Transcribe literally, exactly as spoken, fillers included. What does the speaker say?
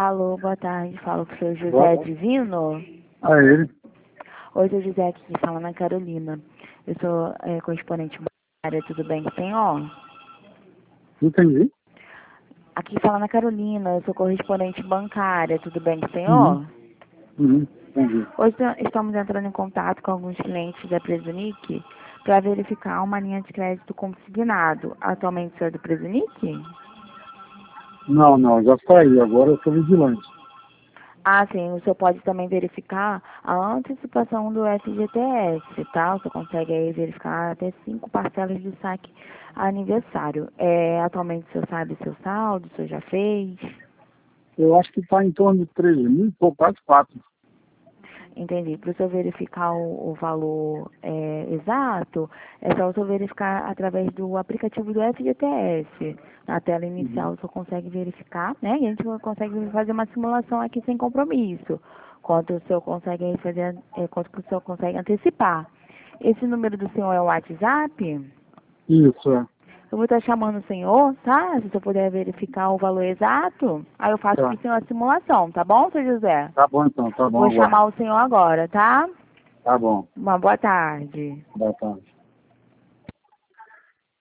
Alô, boa tarde. Falo com o seu Boa José tarde. Divino. Ah, ele? Oi, seu José, aqui fala na Carolina. Eu sou é, correspondente bancária, tudo bem com o senhor? Entendi. Aqui fala na Carolina, eu sou correspondente bancária, tudo bem com o Uhum. senhor? Uhum. Entendi. Hoje estamos entrando em contato com alguns clientes da Presunic para verificar uma linha de crédito consignado. Atualmente o senhor é do Presunic? Não, não, já saí. Agora eu sou vigilante. Ah, sim, o senhor pode também verificar a antecipação do F G T S, tá? Você consegue aí verificar até cinco parcelas de saque a aniversário. É, atualmente o senhor sabe seu saldo, o senhor já fez? Eu acho que está em torno de três mil, por quase quatro. Entendi. Para o senhor verificar o, o valor é, exato, é só o senhor verificar através do aplicativo do F G T S. Na tela Uhum. inicial o senhor consegue verificar, né? E a gente consegue fazer uma simulação aqui sem compromisso. Quanto o senhor consegue aí fazer, é, quanto que o senhor consegue antecipar. Esse número do senhor é o WhatsApp? Isso, é. Eu vou estar chamando o senhor, tá? Se o senhor puder verificar o valor exato, aí eu faço Tá. aqui a simulação, tá bom, seu José? Tá bom então, tá bom Vou agora. chamar o senhor agora, tá? Tá bom. Uma boa tarde. Boa tarde.